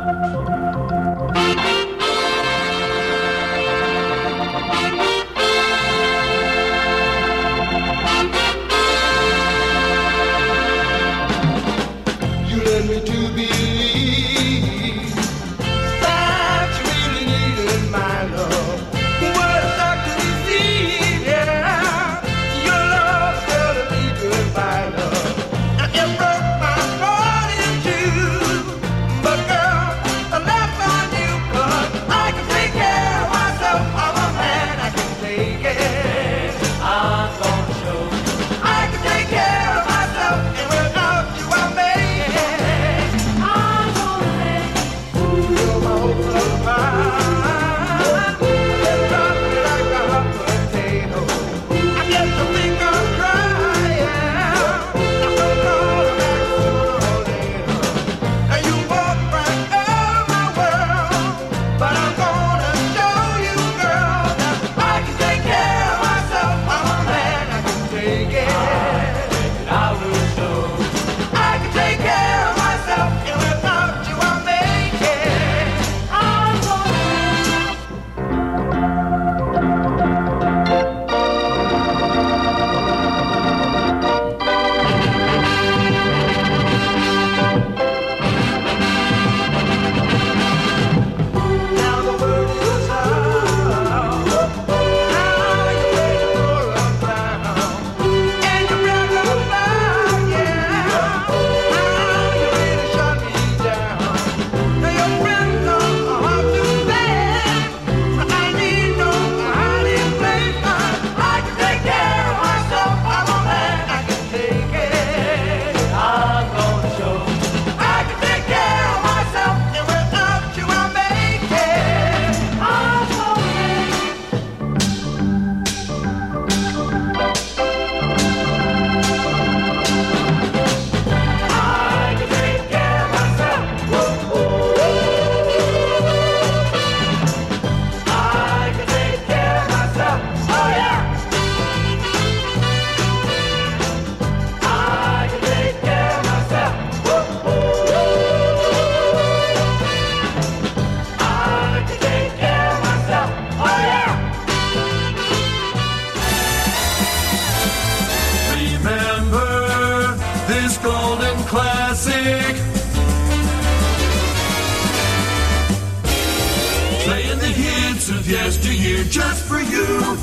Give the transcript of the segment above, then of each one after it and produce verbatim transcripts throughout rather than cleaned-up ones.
Yesteryear just for you.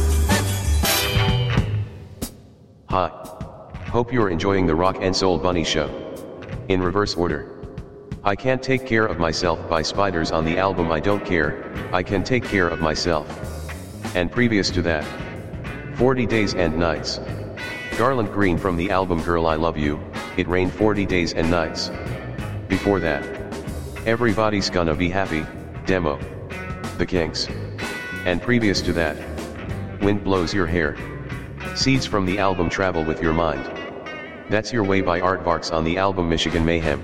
Hi. Hope you're enjoying the Rock and Soul Bunny Show. In reverse order. I Can't Take Care of Myself by Spiders on the album I Don't Care, I Can Take Care of Myself. And previous to that, forty Days and Nights. Garland Green from the album Girl I Love You, It Rained forty Days and Nights. Before that, Everybody's Gonna Be Happy, Demo. The Kinks. And previous to that, Wind Blows Your Hair. Seeds from the album Travel With Your Mind. That's Your Way by Aardvarks on the album Michigan Mayhem.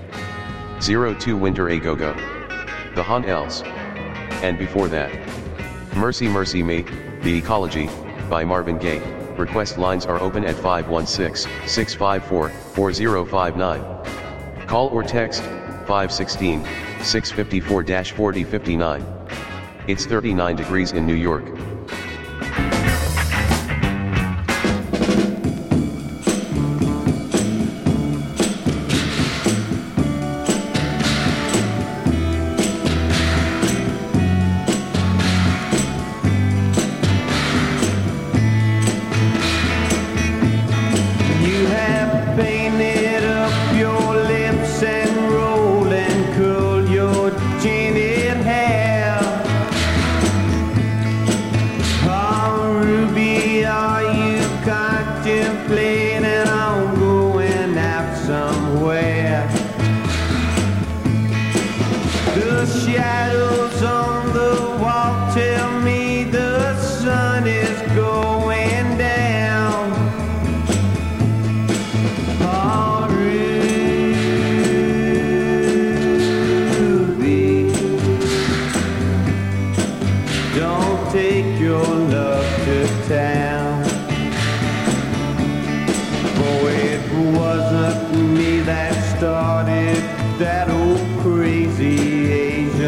zero two Winter A Go Go. The Hon Els. And before that, Mercy Mercy Me, The Ecology, by Marvin Gaye. Request lines are open at five one six, six five four, four zero five nine. Call or text, five one six, six five four, four zero five nine. It's thirty-nine degrees in New York. That old crazy Asian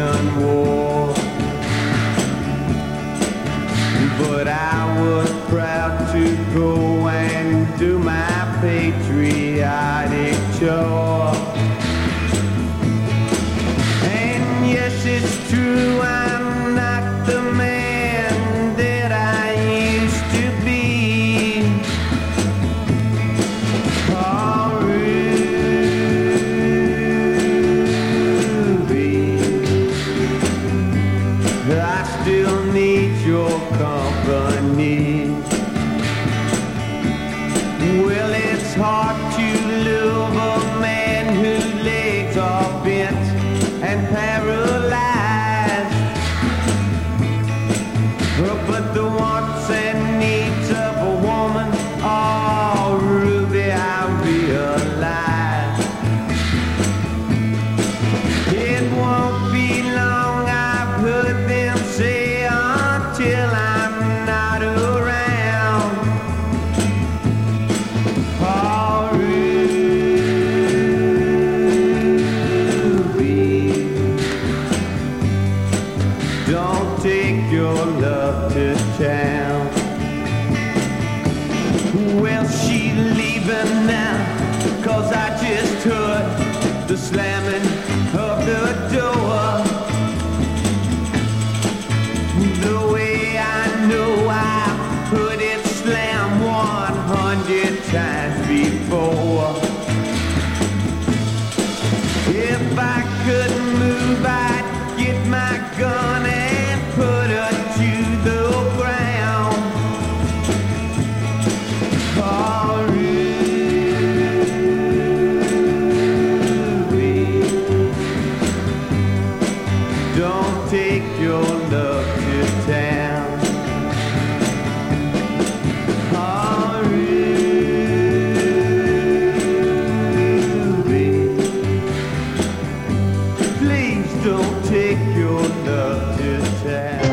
it's true, I'm not the man that I used to be. Oh, Ruby, I still need your company. Well, it's hard to love a man whose legs are bent and paralyzed, but the wants and needs of a woman, oh, Ruby, I realize. It won't be long, I've heard them say, until I'm not around. Oh, Ruby, don't take your love to town. Well, she's leaving now, 'cause I just heard the slamming of the door. The way I know I heard it slam one hundred times before. If I could move, I'd get my gun and put her to the ground. Oh, Ruby, don't take your love to town. Oh, Ruby, please don't take your love to town.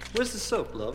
Where's the soap, love?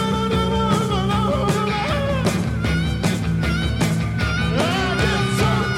So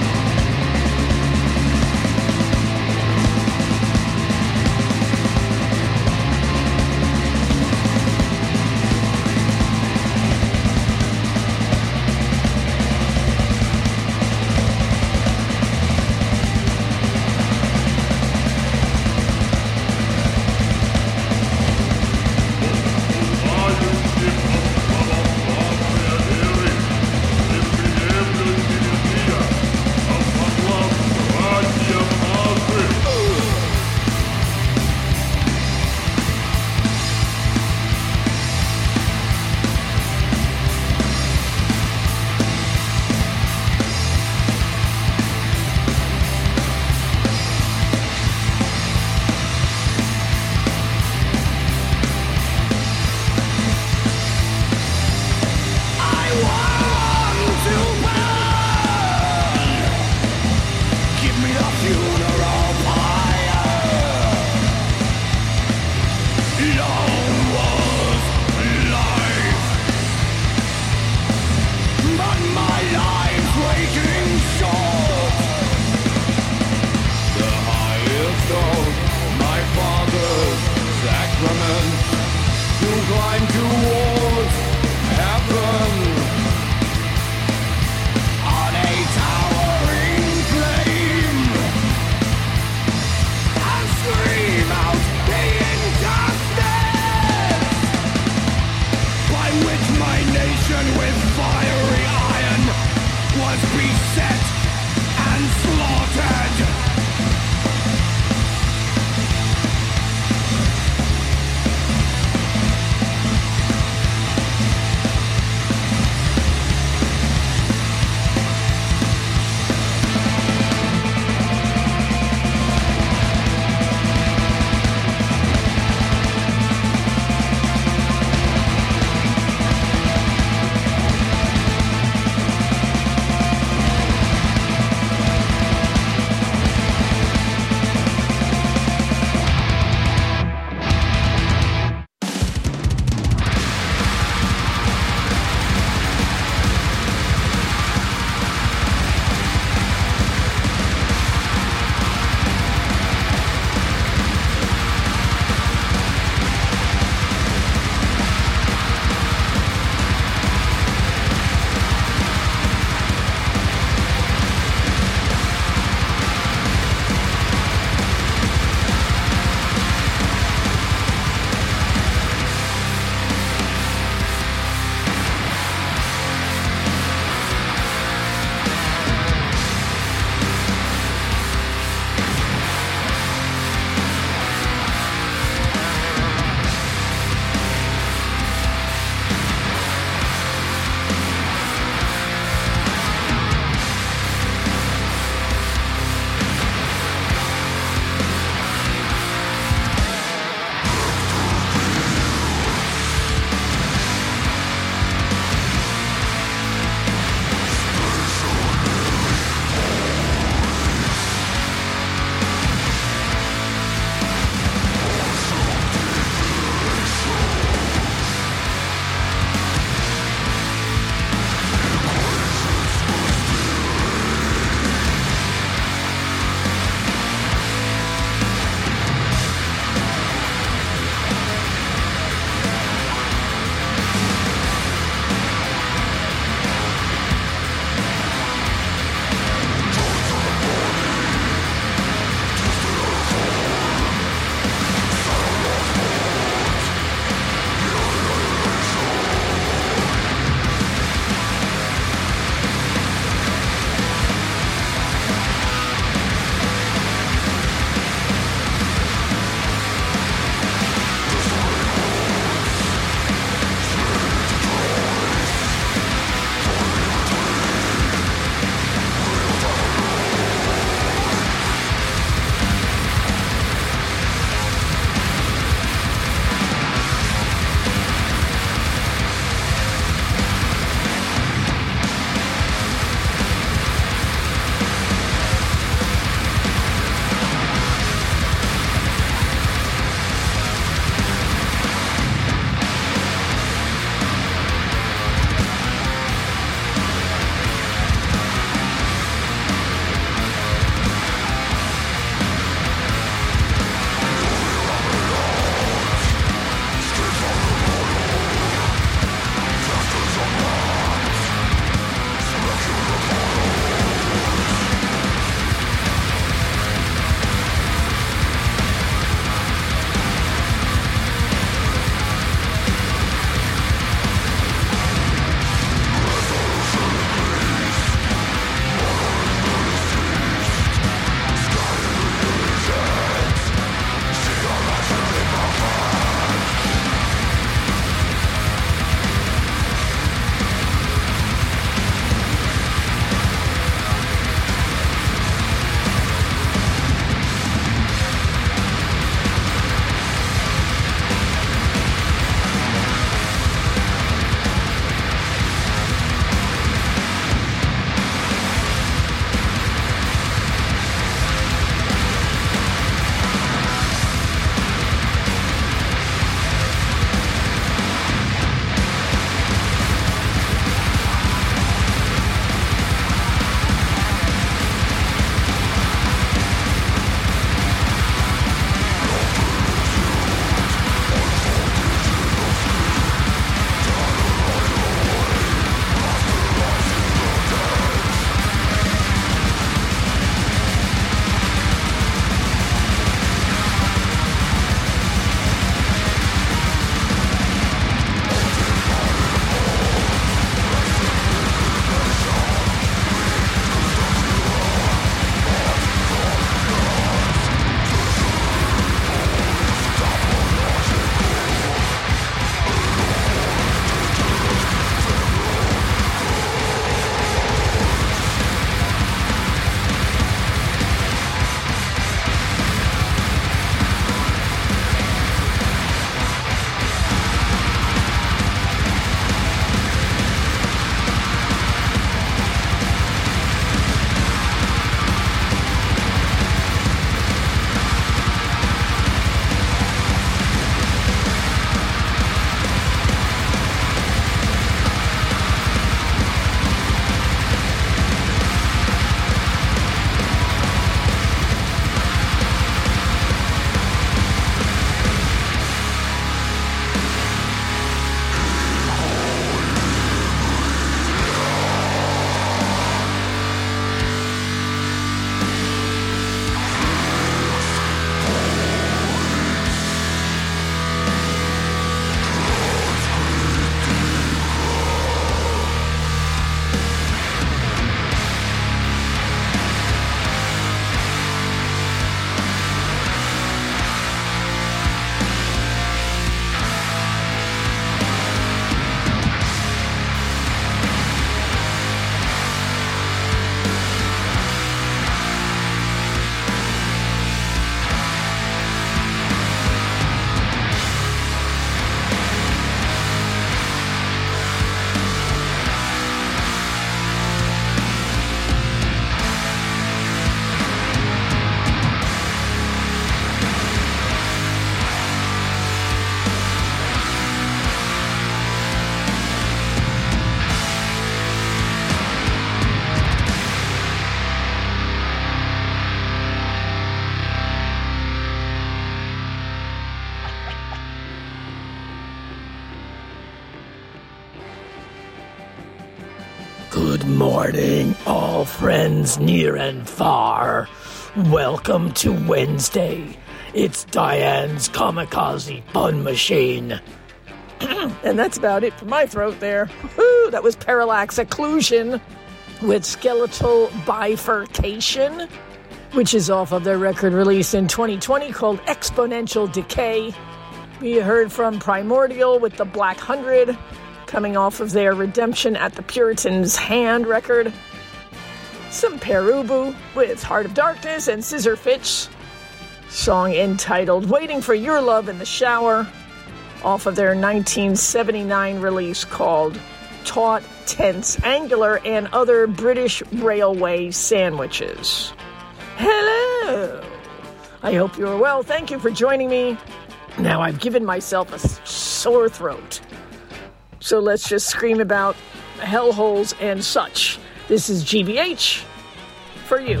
Good morning, all friends near and far. Welcome to Wednesday. It's Diane's Kamikaze Fun Machine. And that's about it for my throat there. Woo-hoo, that was Parallax Occlusion with Skeletal Bifurcation, which is off of their record release in twenty twenty called Exponential Decay. We heard from Primordial with the Black Hundred, coming off of their Redemption at the Puritan's Hand record. Some Perubu with Heart of Darkness and Scissorfitch, song entitled Waiting for Your Love in the Shower, off of their nineteen seventy-nine release called Taut, Tense, Angular, and Other British Railway Sandwiches. Hello! I hope you're well. Thank you for joining me. Now I've given myself a sore throat, so let's just scream about hellholes and such. This is G B H for you.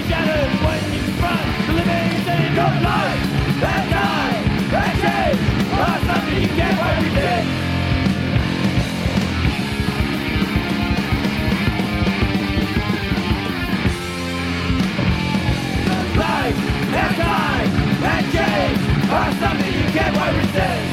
shattered when you confront the living thing of life. That time, that change, or something you can't quite resist. Life, that time, that change, or something you can't quite resist.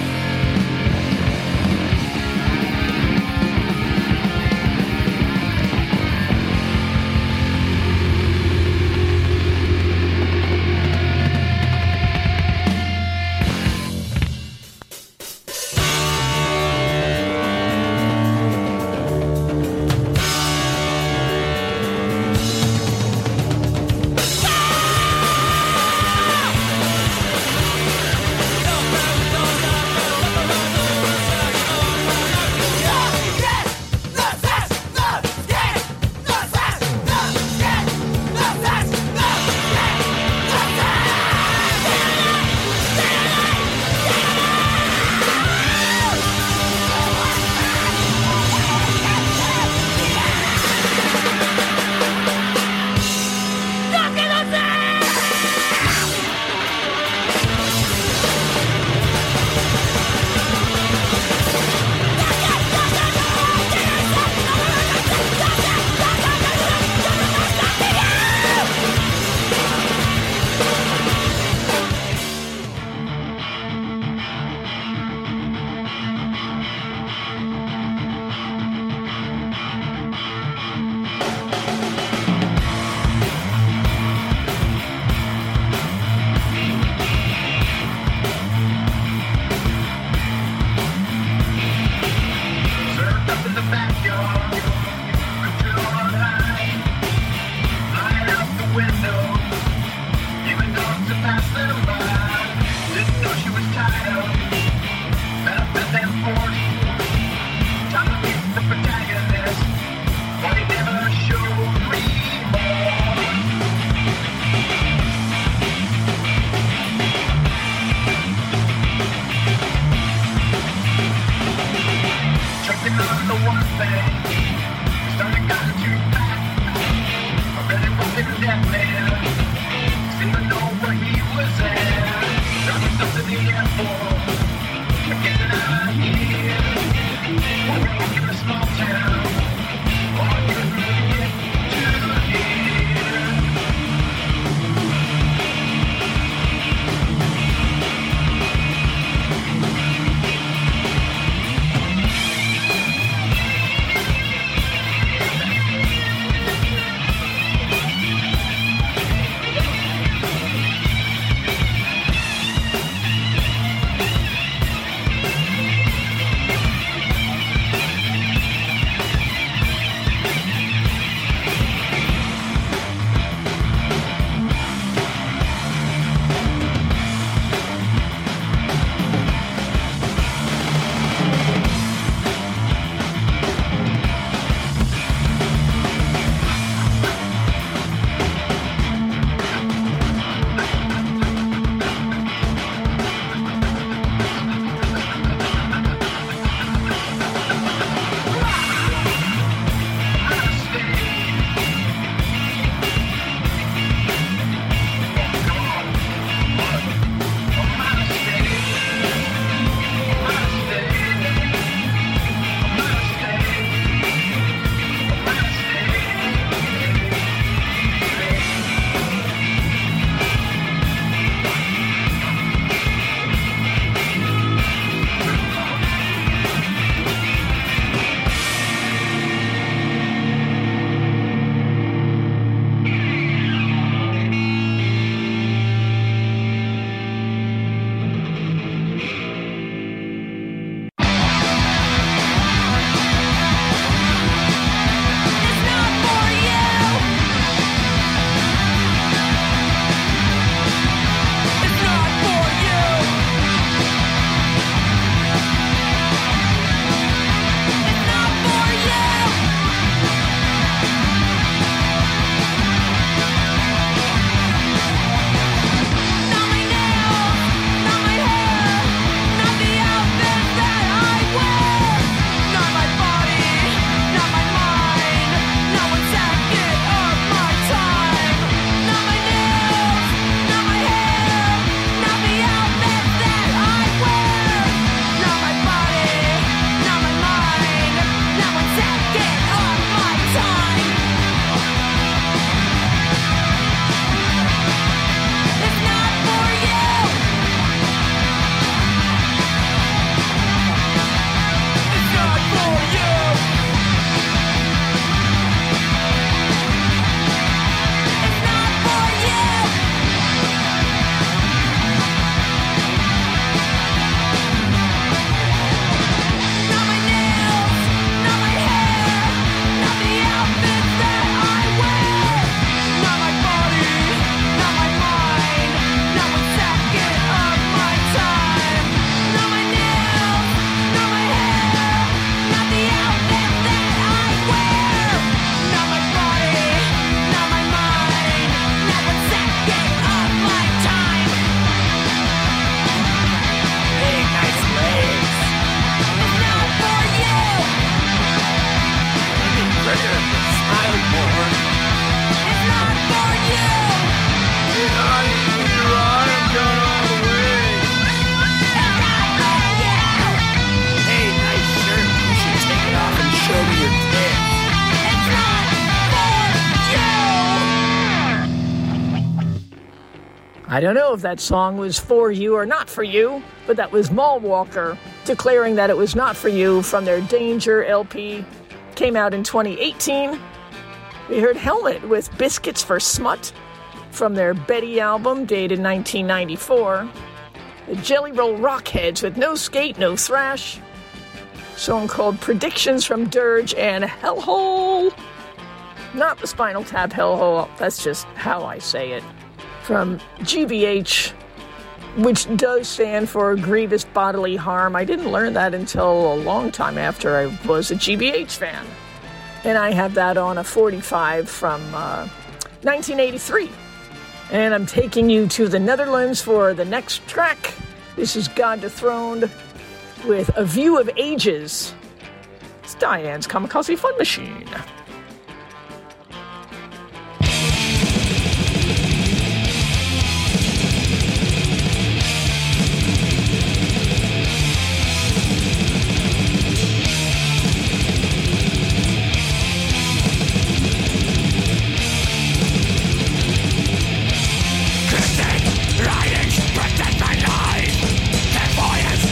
I don't know if that song was for you or not for you, but that was Mall Walker declaring that it was not for you from their Danger L P. Came out in twenty eighteen. We heard Helmet with Biscuits for Smut from their Betty album dated nineteen ninety-four. The Jelly Roll Rockheads with No Skate, No Thrash. A song called Predictions from Dirge and Hellhole. Not the Spinal Tap Hellhole, that's just how I say it. From G B H, which does stand for Grievous Bodily Harm. I didn't learn that until a long time after I was a G B H fan. And I have that on a forty-five from uh, nineteen eighty-three. And I'm taking you to the Netherlands for the next track. This is God Dethroned with A View of Ages. It's Diane's Kamikaze Fun Machine.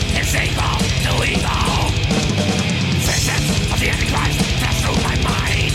Visions of the Antichrist pass through my mind.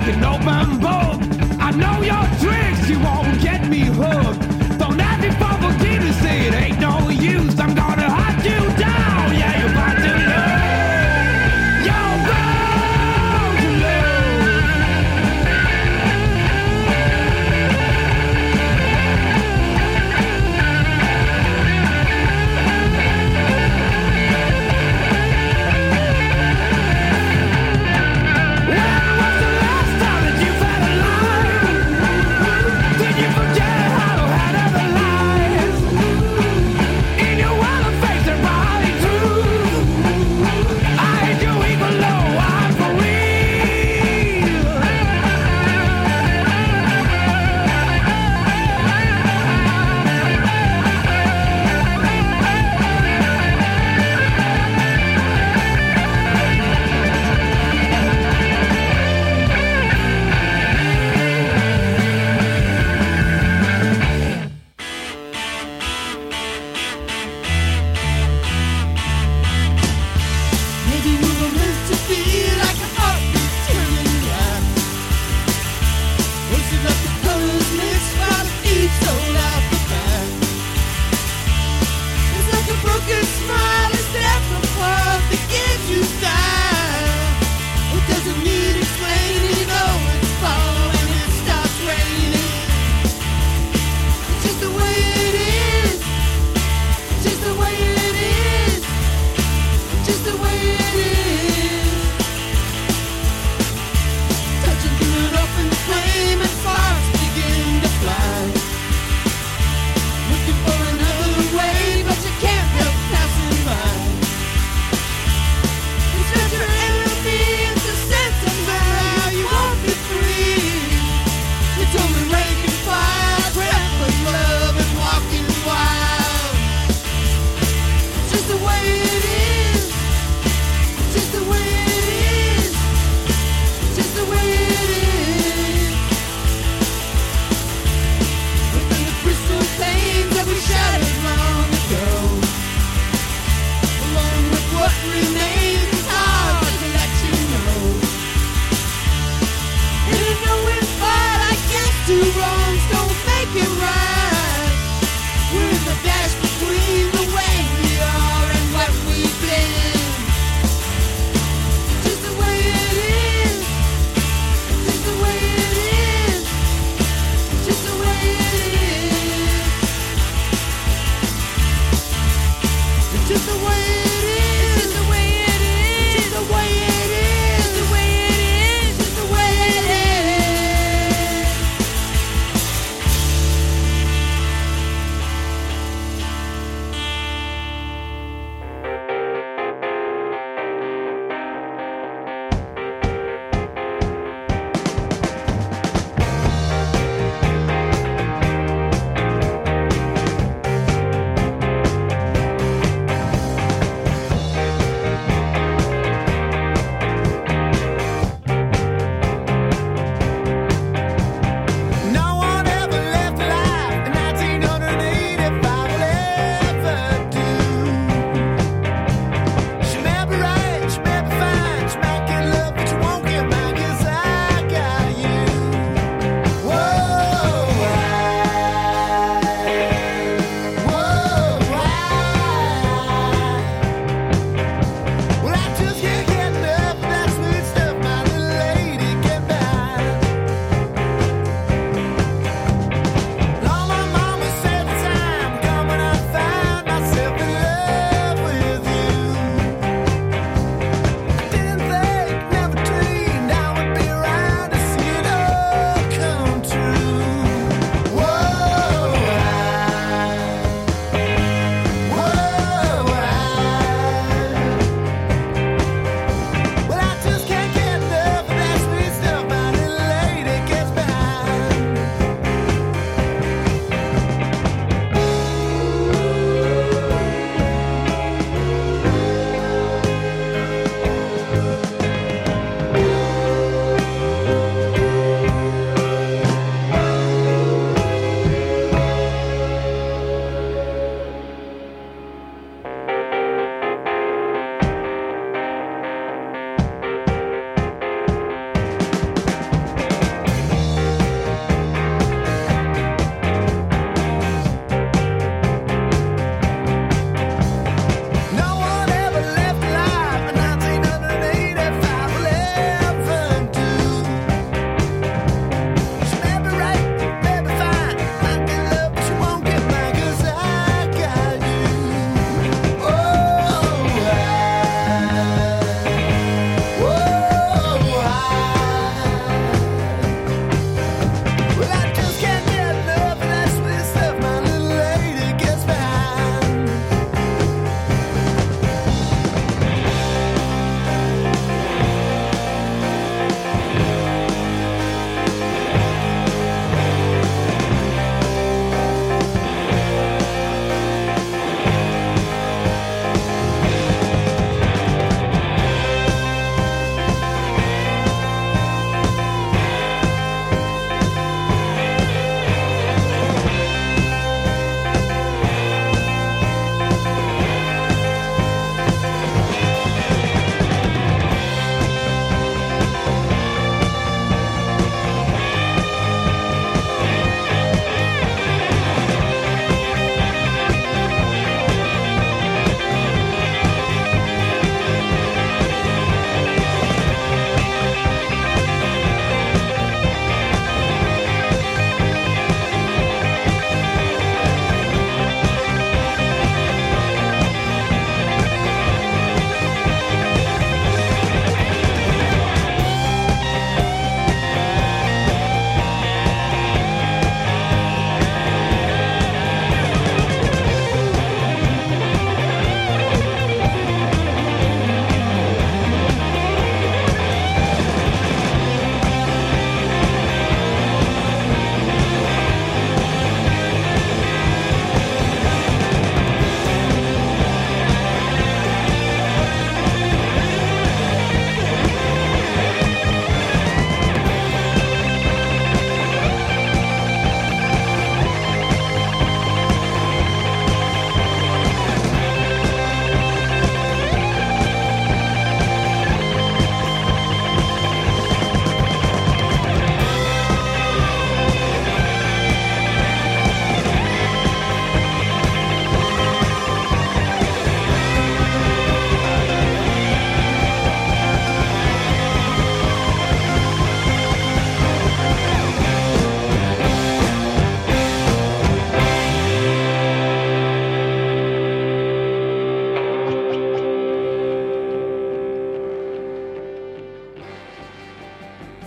an open book. I know your tricks, you won't get me hooked. Don't ask me for forgiveness, it ain't no use. I'm gonna hunt you down, yeah, you're about to lose. You're bound to lose. When was the last time that you've had a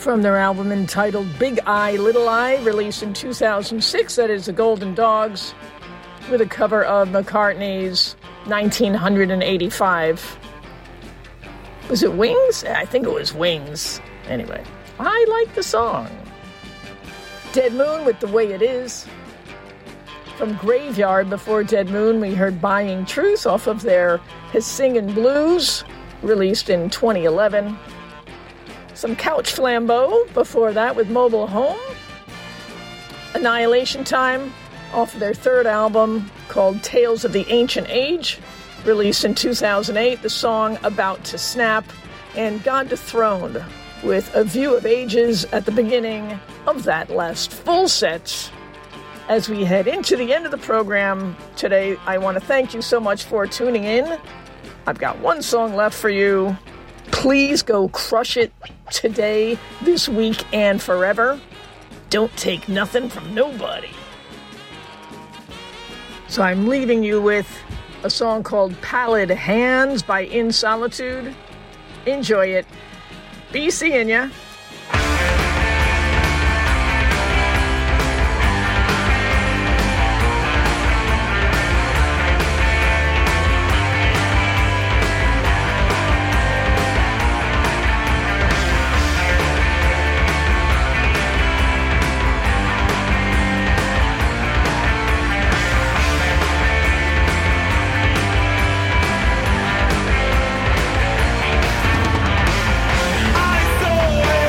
from their album entitled Big Eye, Little Eye, released in two thousand six. That is the Golden Dogs, with a cover of McCartney's nineteen eighty-five. Was it Wings? I think it was Wings. Anyway, I like the song. Dead Moon with The Way It Is. From Graveyard, before Dead Moon, we heard Buying Truth off of their His Singin' Blues, released in twenty eleven. Some Couch Flambeau before that with Mobile Home. Annihilation Time off of their third album called Tales of the Ancient Age, released in two thousand eight. The song About to Snap. And God Dethroned with A View of Ages at the beginning of that last full set. As we head into the end of the program today, I want to thank you so much for tuning in. I've got one song left for you. Please go crush it today, this week, and forever. Don't take nothing from nobody. So I'm leaving you with a song called Pallid Hands by In Solitude. Enjoy it. Be seeing ya. I saw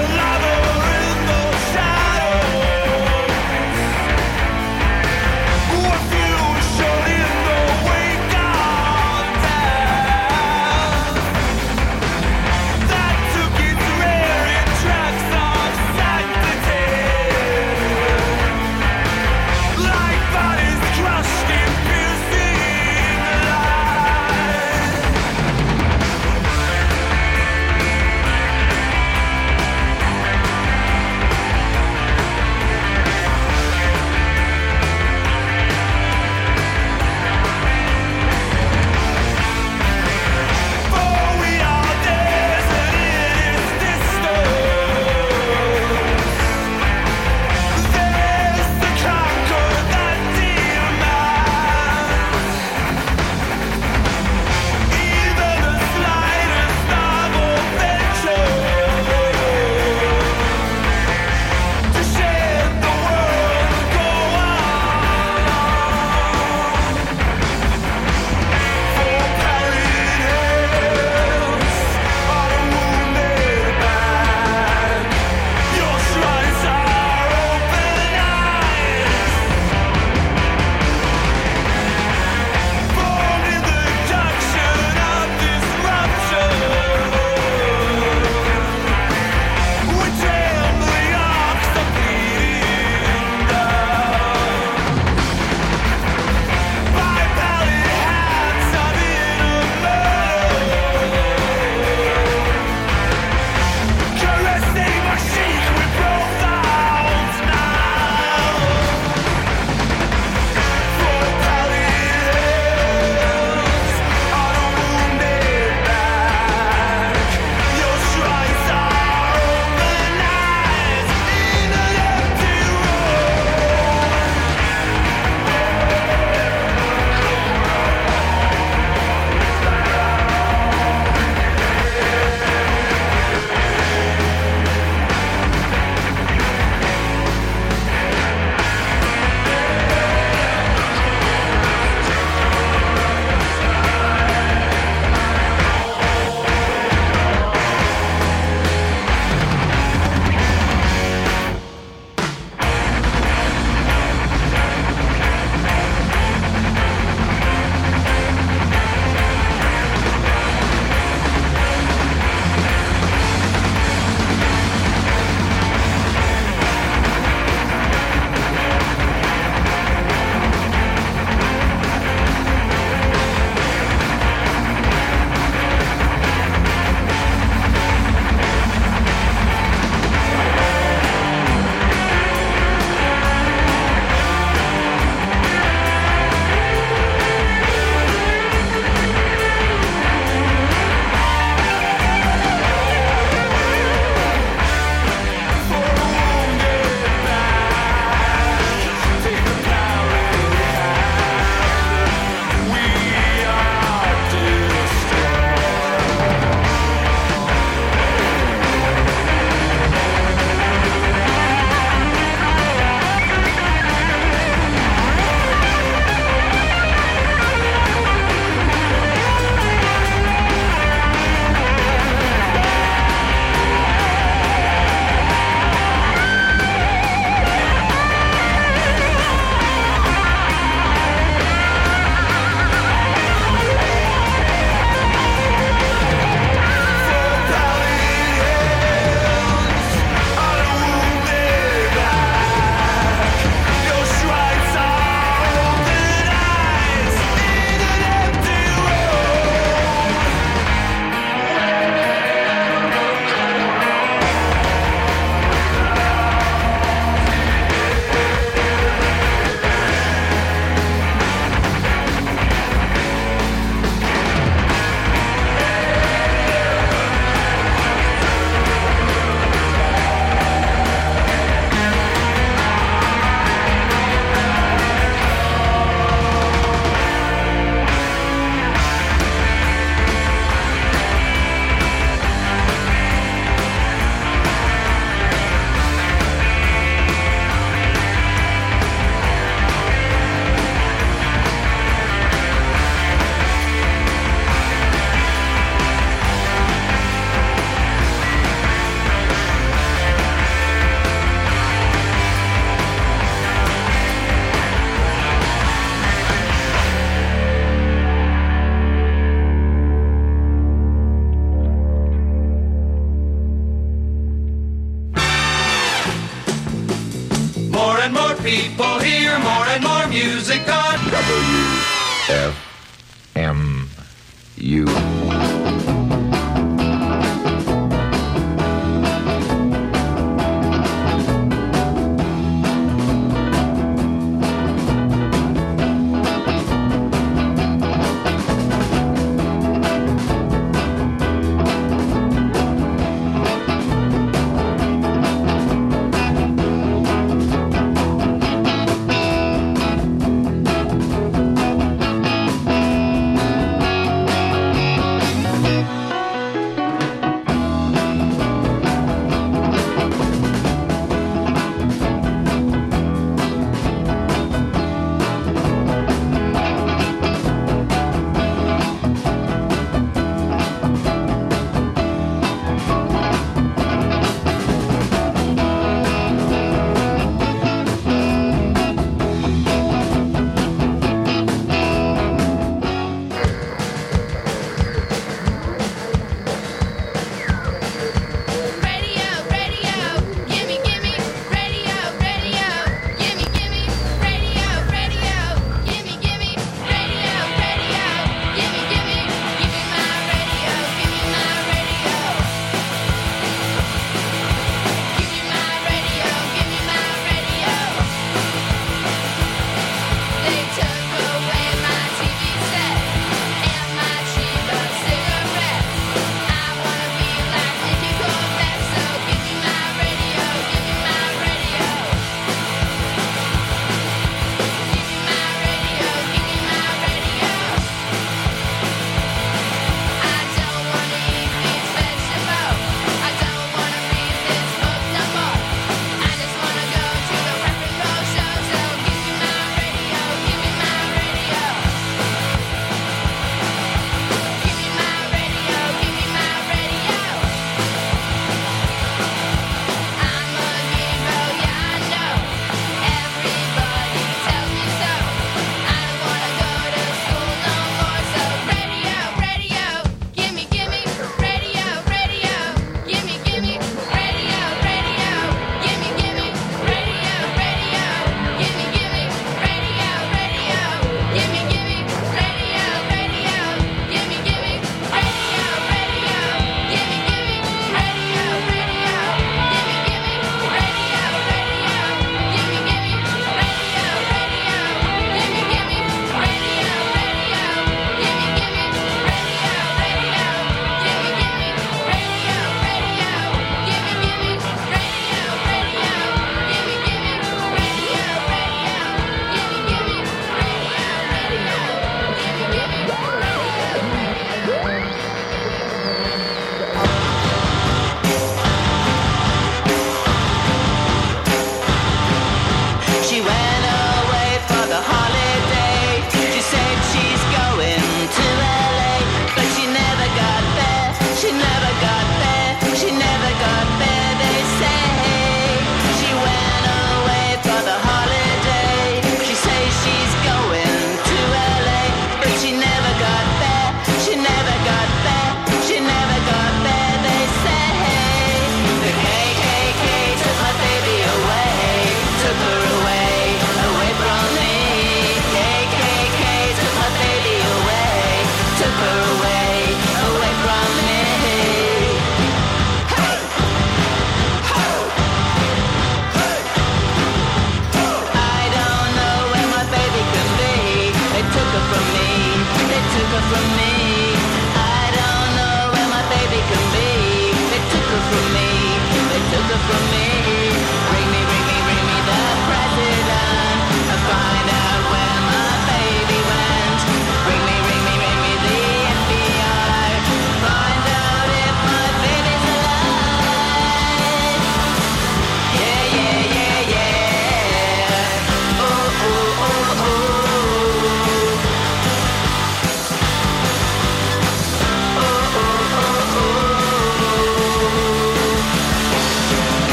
More and more people hear more and more music on W F M U.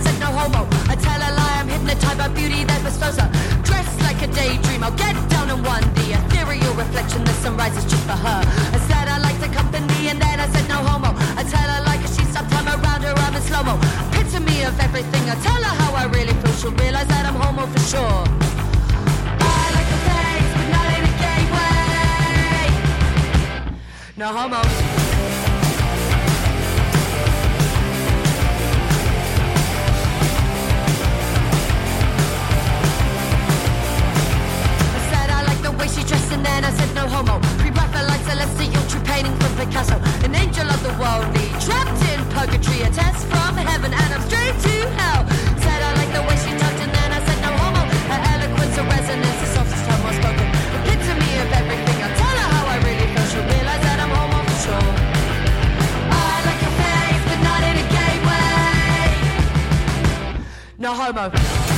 said no homo. I tell a lie, I'm hypnotized by beauty that bestows her. Dressed like a daydream, I'll get down on one. The ethereal reflection, the sunrise is just for her. I said I liked the company and then I said no homo. I tell her like she stopped time around her arm in slow-mo. Epitome of everything, I tell her how I really feel. She'll realize that I'm homo for sure. I like the things, but not in a gay way. No homo. She dressed and then I said no homo. Pre-Raphaelite, celestial, true painting from Picasso. An angel of the worldly, trapped in purgatory. A test from heaven and I'm straight to hell. Said I like the way she talked and then I said no homo. Her eloquence, her resonance, the softest tongue more spoken. Epitome of everything, I'll tell her how I really feel. She'll realize that I'm homo for sure. I like your face, but not in a gay way. No homo.